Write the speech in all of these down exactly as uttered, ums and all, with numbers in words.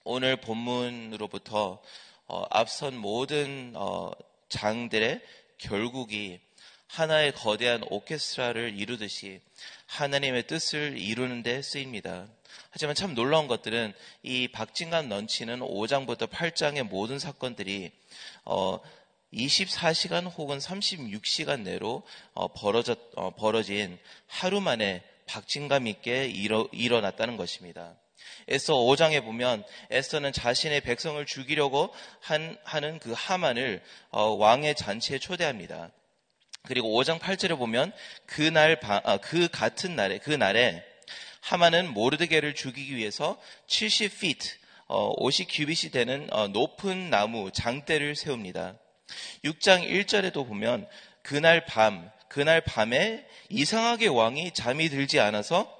오늘 본문으로부터 어, 앞선 모든 어, 장들의 결국이 하나의 거대한 오케스트라를 이루듯이 하나님의 뜻을 이루는 데 쓰입니다. 하지만 참 놀라운 것들은 이 박진감 넘치는 오 장부터 팔 장의 모든 사건들이 어, 이십사 시간 혹은 삼십육 시간 내로 어, 벌어졌, 어, 벌어진 하루 만에 박진감 있게 일어, 일어났다는 것입니다. 에스더 오 장에 보면 에스더는 자신의 백성을 죽이려고 한, 하는 그 하만을 어, 왕의 잔치에 초대합니다. 그리고 오 장 팔 절에 보면 그날 아, 그 같은 날에 그 날에 하만은 모르드게를 죽이기 위해서 칠십 피트 어, 오십 규빗이 되는 어, 높은 나무 장대를 세웁니다. 육 장 일 절에도 보면 그날 밤 그날 밤에 이상하게 왕이 잠이 들지 않아서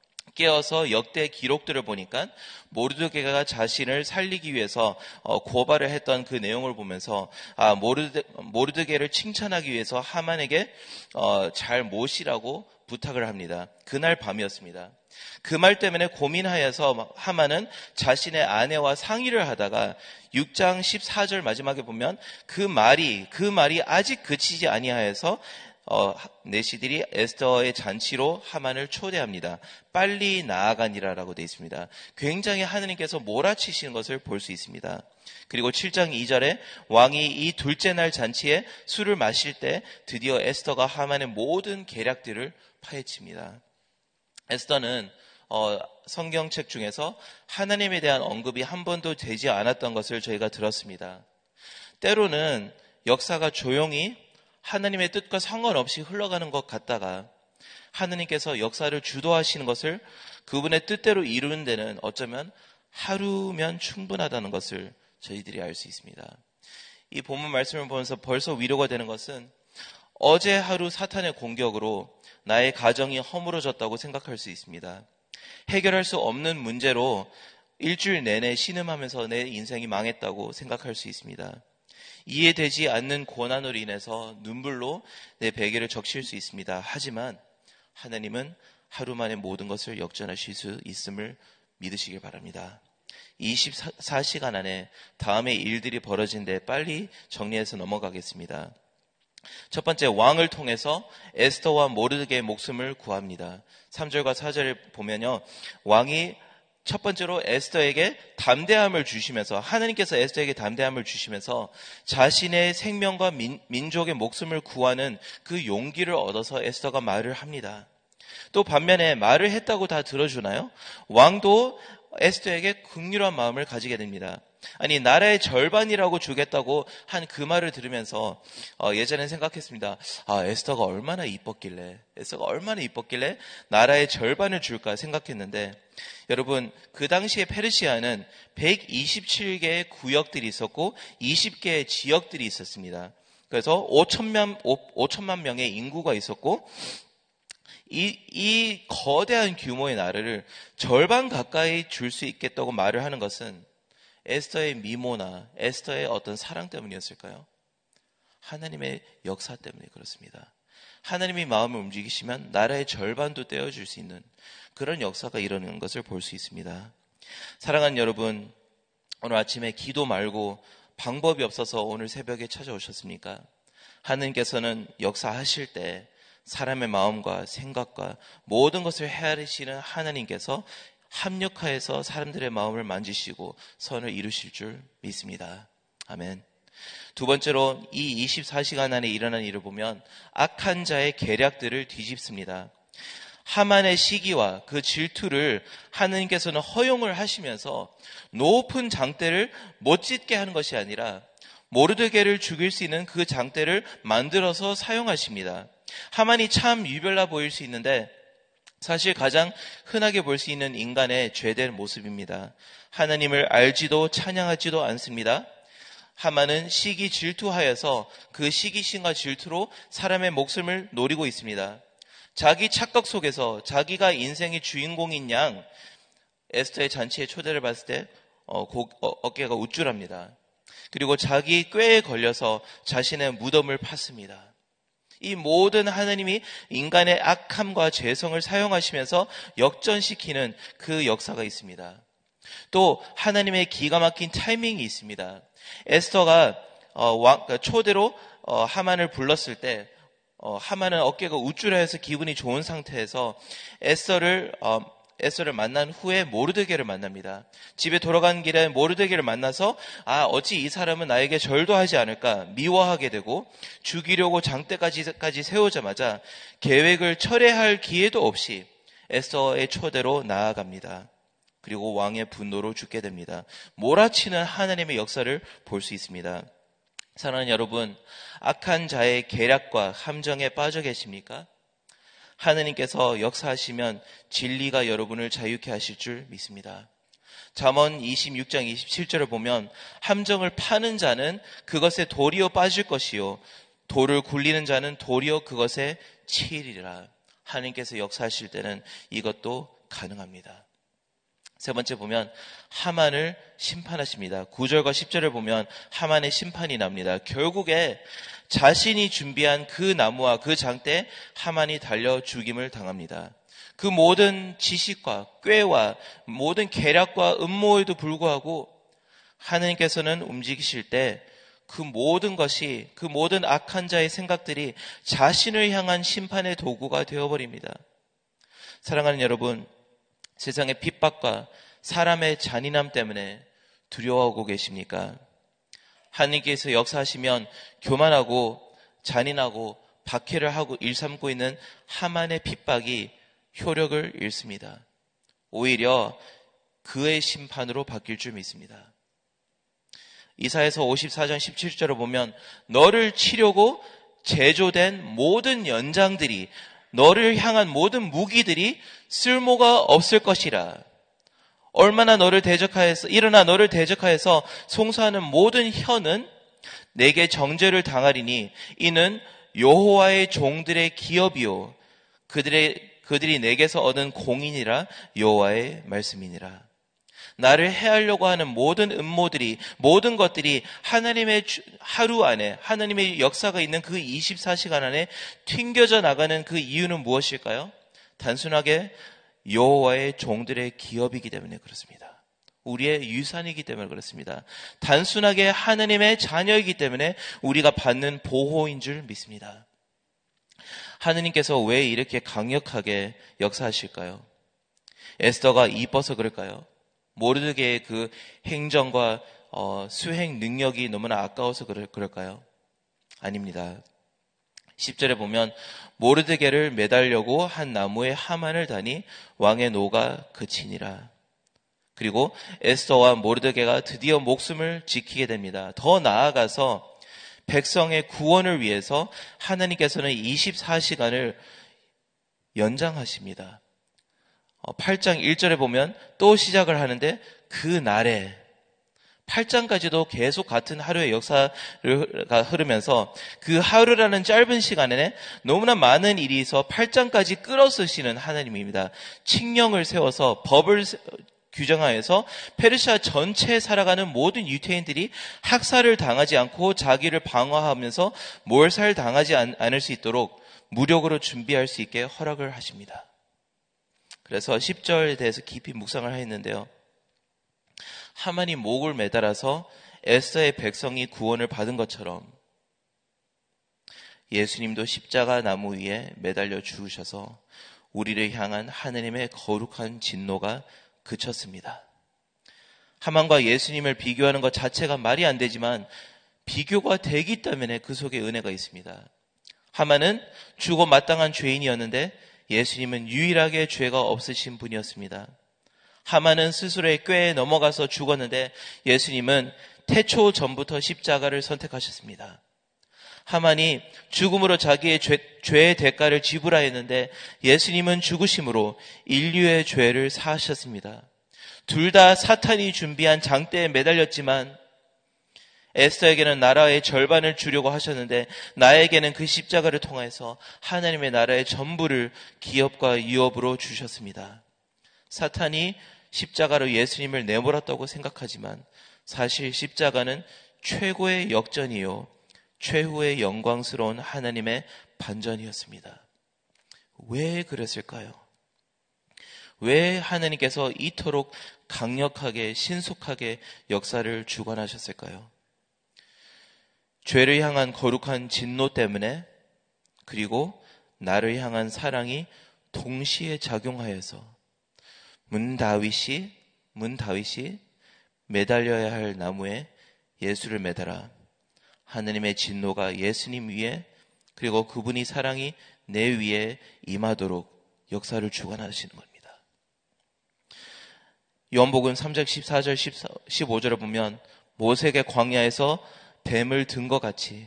깨어서 역대 기록들을 보니까 모르드게가 자신을 살리기 위해서 고발을 했던 그 내용을 보면서 아, 모르드, 모르드게를 칭찬하기 위해서 하만에게 어, 잘 모시라고 부탁을 합니다. 그날 밤이었습니다. 그 말 때문에 고민하여서 하만은 자신의 아내와 상의를 하다가 육 장 십사 절 마지막에 보면 그 말이 그 말이 아직 그치지 아니하여서 어, 내시들이 에스더의 잔치로 하만을 초대합니다. 빨리 나아가니라라고 되어 있습니다. 굉장히 하느님께서 몰아치시는 것을 볼 수 있습니다. 그리고 칠 장 이 절에 왕이 이 둘째 날 잔치에 술을 마실 때 드디어 에스더가 하만의 모든 계략들을 파헤칩니다. 에스더는 어, 성경책 중에서 하나님에 대한 언급이 한 번도 되지 않았던 것을 저희가 들었습니다. 때로는 역사가 조용히 하나님의 뜻과 상관없이 흘러가는 것 같다가 하나님께서 역사를 주도하시는 것을 그분의 뜻대로 이루는 데는 어쩌면 하루면 충분하다는 것을 저희들이 알 수 있습니다. 이 본문 말씀을 보면서 벌써 위로가 되는 것은 어제 하루 사탄의 공격으로 나의 가정이 허물어졌다고 생각할 수 있습니다. 해결할 수 없는 문제로 일주일 내내 신음하면서 내 인생이 망했다고 생각할 수 있습니다. 이해되지 않는 고난으로 인해서 눈물로 내 베개를 적실 수 있습니다. 하지만 하나님은 하루 만에 모든 것을 역전하실 수 있음을 믿으시길 바랍니다. 이십사 시간 안에 다음의 일들이 벌어진 데 빨리 정리해서 넘어가겠습니다. 첫 번째, 왕을 통해서 에스더와 모르드게의 목숨을 구합니다. 삼 절과 사 절을 보면요, 왕이 첫 번째로 에스더에게 담대함을 주시면서 하나님께서 에스더에게 담대함을 주시면서 자신의 생명과 민, 민족의 목숨을 구하는 그 용기를 얻어서 에스더가 말을 합니다. 또 반면에 말을 했다고 다 들어주나요? 왕도 에스더에게 긍휼한 마음을 가지게 됩니다. 아니, 나라의 절반이라고 주겠다고 한 그 말을 들으면서 어, 예전엔 생각했습니다. 아, 에스더가 얼마나 이뻤길래 에스더가 얼마나 이뻤길래 나라의 절반을 줄까 생각했는데, 여러분, 그 당시에 페르시아는 백이십칠 개의 구역들이 있었고 이십 개의 지역들이 있었습니다. 그래서 오천만, 오천만 명의 인구가 있었고 이, 이 거대한 규모의 나라를 절반 가까이 줄 수 있겠다고 말을 하는 것은 에스더의 미모나 에스더의 어떤 사랑 때문이었을까요? 하나님의 역사 때문에 그렇습니다. 하나님이 마음을 움직이시면 나라의 절반도 떼어줄 수 있는 그런 역사가 일어나는 것을 볼 수 있습니다. 사랑하는 여러분, 오늘 아침에 기도 말고 방법이 없어서 오늘 새벽에 찾아오셨습니까? 하나님께서는 역사하실 때 사람의 마음과 생각과 모든 것을 헤아리시는 하나님께서 합력하여서 사람들의 마음을 만지시고 선을 이루실 줄 믿습니다. 아멘. 두 번째로, 이 이십사 시간 안에 일어난 일을 보면 악한 자의 계략들을 뒤집습니다. 하만의 시기와 그 질투를 하나님께서는 허용을 하시면서 높은 장대를 못 짓게 하는 것이 아니라 모르드게를 죽일 수 있는 그 장대를 만들어서 사용하십니다. 하만이 참 유별나 보일 수 있는데 사실 가장 흔하게 볼 수 있는 인간의 죄된 모습입니다. 하나님을 알지도 찬양하지도 않습니다. 하만은 시기 질투하여서 그 시기심과 질투로 사람의 목숨을 노리고 있습니다. 자기 착각 속에서 자기가 인생의 주인공인 양 에스더의 잔치에 초대를 받을 때 어, 고, 어, 어깨가 우쭐합니다. 그리고 자기 꾀에 걸려서 자신의 무덤을 팠습니다. 이 모든 하나님이 인간의 악함과 죄성을 사용하시면서 역전시키는 그 역사가 있습니다. 또 하나님의 기가 막힌 타이밍이 있습니다. 에스더가 어, 왕, 초대로 어, 하만을 불렀을 때 어, 하만은 어깨가 우쭐해서 기분이 좋은 상태에서 에스더를 어, 에스더를 만난 후에 모르드게를 만납니다. 집에 돌아가는 길에 모르드게를 만나서 아 어찌 이 사람은 나에게 절도 하지 않을까 미워하게 되고 죽이려고 장대까지 세우자마자 계획을 철회할 기회도 없이 에스더의 초대로 나아갑니다. 그리고 왕의 분노로 죽게 됩니다. 몰아치는 하나님의 역사를 볼 수 있습니다. 사랑하는 여러분, 악한 자의 계략과 함정에 빠져 계십니까? 하나님께서 역사하시면 진리가 여러분을 자유케 하실 줄 믿습니다. 잠언 이십육 장 이십칠 절을 보면 함정을 파는 자는 그것에 도리어 빠질 것이요 돌을 굴리는 자는 도리어 그것에 치이리라. 하나님께서 역사하실 때는 이것도 가능합니다. 세 번째 보면 하만을 심판하십니다. 구 절과 십 절을 보면 하만의 심판이 납니다. 결국에 자신이 준비한 그 나무와 그 장대에 하만이 달려 죽임을 당합니다. 그 모든 지식과 꾀와 모든 계략과 음모에도 불구하고 하나님께서는 움직이실 때 그 모든 것이, 그 모든 악한 자의 생각들이 자신을 향한 심판의 도구가 되어버립니다. 사랑하는 여러분, 세상의 핍박과 사람의 잔인함 때문에 두려워하고 계십니까? 하나님께서 역사하시면 교만하고 잔인하고 박해를 하고 일삼고 있는 하만의 핍박이 효력을 잃습니다. 오히려 그의 심판으로 바뀔 줄 믿습니다. 이사야서 오십사 장 십칠 절을 보면 너를 치려고 제조된 모든 연장들이, 너를 향한 모든 무기들이 쓸모가 없을 것이라. 얼마나 너를 대적하여서 일어나 너를 대적하여서 송사하는 모든 혀는 내게 정죄를 당하리니 이는 여호와의 종들의 기업이요 그들의 그들이 내게서 얻은 공인이라 여호와의 말씀이니라. 나를 해하려고 하는 모든 음모들이, 모든 것들이 하나님의 하루 안에, 하나님의 역사가 있는 그 이십사 시간 안에 튕겨져 나가는 그 이유는 무엇일까요? 단순하게 여호와의 종들의 기업이기 때문에 그렇습니다. 우리의 유산이기 때문에 그렇습니다. 단순하게 하나님의 자녀이기 때문에 우리가 받는 보호인 줄 믿습니다. 하느님께서 왜 이렇게 강력하게 역사하실까요? 에스더가 이뻐서 그럴까요? 모르드게의 그 행정과 어, 수행 능력이 너무나 아까워서 그럴, 그럴까요? 아닙니다. 십 절에 보면 모르드게를 매달려고 한 나무에 하만을 다니 왕의 노가 그치니라. 그리고 에스더와 모르드게가 드디어 목숨을 지키게 됩니다. 더 나아가서 백성의 구원을 위해서 하나님께서는 이십사 시간을 연장하십니다. 팔 장 일 절에 보면 또 시작을 하는데 그 날에 팔 장까지도 계속 같은 하루의 역사가 흐르면서 그 하루라는 짧은 시간에 너무나 많은 일이 있어 팔 장까지 끌어쓰시는 하나님입니다. 칙령을 세워서 법을 규정하여서 페르시아 전체에 살아가는 모든 유대인들이 학살을 당하지 않고 자기를 방어하면서 몰살 당하지 않을 수 있도록 무력으로 준비할 수 있게 허락을 하십니다. 그래서 십 절에 대해서 깊이 묵상을 했는데요. 하만이 목을 매달아서 에스더의 백성이 구원을 받은 것처럼 예수님도 십자가 나무 위에 매달려 죽으셔서 우리를 향한 하느님의 거룩한 진노가 그쳤습니다. 하만과 예수님을 비교하는 것 자체가 말이 안 되지만 비교가 되기 때문에 그 속에 은혜가 있습니다. 하만은 죽어 마땅한 죄인이었는데 예수님은 유일하게 죄가 없으신 분이었습니다. 하만은 스스로의 꾀에 넘어가서 죽었는데 예수님은 태초 전부터 십자가를 선택하셨습니다. 하만이 죽음으로 자기의 죄, 죄의 대가를 지불하였는데 예수님은 죽으심으로 인류의 죄를 사하셨습니다. 둘 다 사탄이 준비한 장대에 매달렸지만 에스더에게는 나라의 절반을 주려고 하셨는데 나에게는 그 십자가를 통해서 하나님의 나라의 전부를 기업과 유업으로 주셨습니다. 사탄이 십자가로 예수님을 내몰았다고 생각하지만 사실 십자가는 최고의 역전이요 최후의 영광스러운 하나님의 반전이었습니다. 왜 그랬을까요? 왜 하나님께서 이토록 강력하게 신속하게 역사를 주관하셨을까요? 죄를 향한 거룩한 진노 때문에, 그리고 나를 향한 사랑이 동시에 작용하여서 문 다윗이 문 다윗이 매달려야 할 나무에 예수를 매달아 하느님의 진노가 예수님 위에, 그리고 그분이 사랑이 내 위에 임하도록 역사를 주관하시는 겁니다. 요한복음 삼 장 십사 절 십오 절을 보면 모세가 광야에서 뱀을 든 것 같이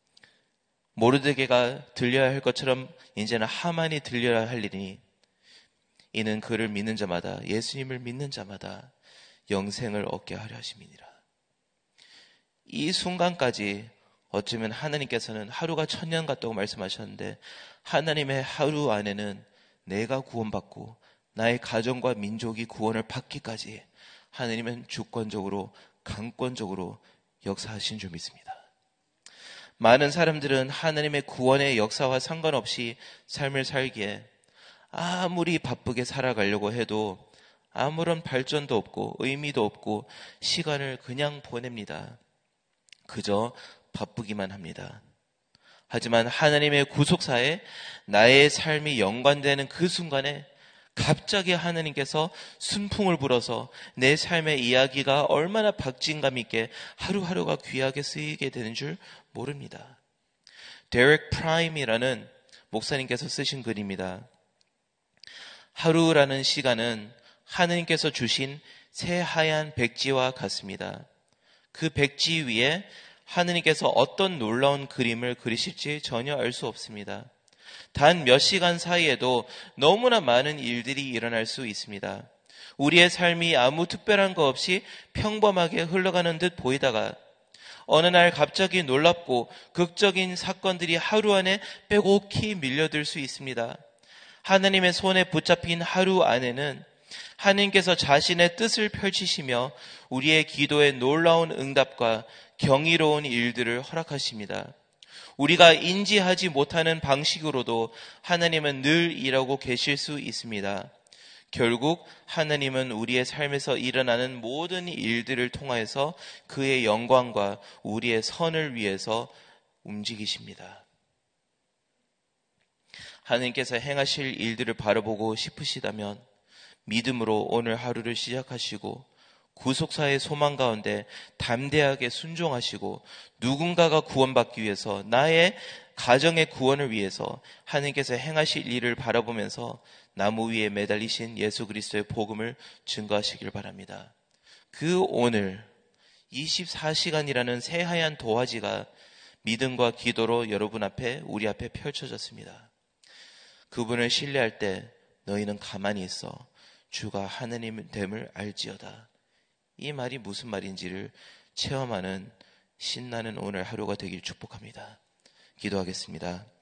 모르드게가 들려야 할 것처럼 이제는 하만이 들려야 할 일이니 이는 그를 믿는 자마다, 예수님을 믿는 자마다 영생을 얻게 하려 하심이니라. 이 순간까지 어쩌면 하나님께서는 하루가 천년 같다고 말씀하셨는데, 하나님의 하루 안에는 내가 구원받고 나의 가정과 민족이 구원을 받기까지 하나님은 주권적으로 강권적으로 역사하신 줄 믿습니다. 많은 사람들은 하나님의 구원의 역사와 상관없이 삶을 살기에 아무리 바쁘게 살아가려고 해도 아무런 발전도 없고 의미도 없고 시간을 그냥 보냅니다. 그저 바쁘기만 합니다. 하지만 하나님의 구속사에 나의 삶이 연관되는 그 순간에 갑자기 하나님께서 순풍을 불어서 내 삶의 이야기가 얼마나 박진감 있게 하루하루가 귀하게 쓰이게 되는 줄 모릅니다. 데렉 프라임이라는 목사님께서 쓰신 글입니다. 하루라는 시간은 하나님께서 주신 새하얀 백지와 같습니다. 그 백지 위에 하나님께서 어떤 놀라운 그림을 그리실지 전혀 알 수 없습니다. 단 몇 시간 사이에도 너무나 많은 일들이 일어날 수 있습니다. 우리의 삶이 아무 특별한 거 없이 평범하게 흘러가는 듯 보이다가 어느 날 갑자기 놀랍고 극적인 사건들이 하루 안에 빼곡히 밀려들 수 있습니다. 하나님의 손에 붙잡힌 하루 안에는 하나님께서 자신의 뜻을 펼치시며 우리의 기도에 놀라운 응답과 경이로운 일들을 허락하십니다. 우리가 인지하지 못하는 방식으로도 하나님은 늘 일하고 계실 수 있습니다. 결국 하나님은 우리의 삶에서 일어나는 모든 일들을 통하여서 그의 영광과 우리의 선을 위해서 움직이십니다. 하나님께서 행하실 일들을 바라보고 싶으시다면 믿음으로 오늘 하루를 시작하시고 구속사의 소망 가운데 담대하게 순종하시고 누군가가 구원받기 위해서, 나의 가정의 구원을 위해서 하나님께서 행하실 일을 바라보면서 나무 위에 매달리신 예수 그리스도의 복음을 증거하시길 바랍니다. 그 오늘 이십사 시간이라는 새하얀 도화지가 믿음과 기도로 여러분 앞에, 우리 앞에 펼쳐졌습니다. 그분을 신뢰할 때 너희는 가만히 있어 주가 하나님 됨을 알지어다. 이 말이 무슨 말인지를 체험하는 신나는 오늘 하루가 되길 축복합니다. 기도하겠습니다.